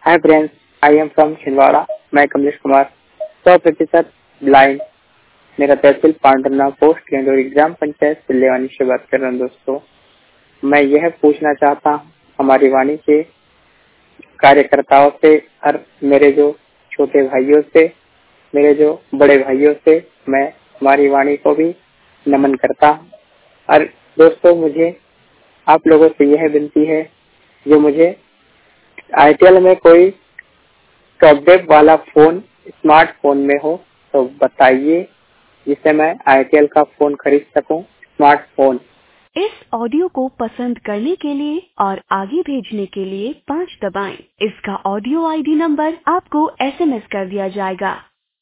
Hi friends, I am from Chhindwara. मैं Kamlesh Kumar, 100% blind. मेरा तहसील पांडुरना, पोस्ट केंदूरी, ग्राम पंचायत सिल्लेवानी से बात कर रहा हूँ। दोस्तों, मैं यह पूछना चाहता हूँ हमारी वाणी के कार्यकर्ताओं से और मेरे जो छोटे भाइयों से, मेरे जो बड़े भाइयों से, मैं हमारी वाणी को भी नमन करता हूँ। और दोस्तों, मुझे आप लोगों से यह विनती है, जो मुझे आईटीएल में कोई टॉप वाला फोन स्मार्टफोन में हो तो बताइए, जिससे मैं आईटीएल का फोन खरीद सकूं, स्मार्टफोन। इस ऑडियो को पसंद करने के लिए और आगे भेजने के लिए 5 दबाएं। इसका ऑडियो आईडी नंबर आपको एसएमएस कर दिया जाएगा।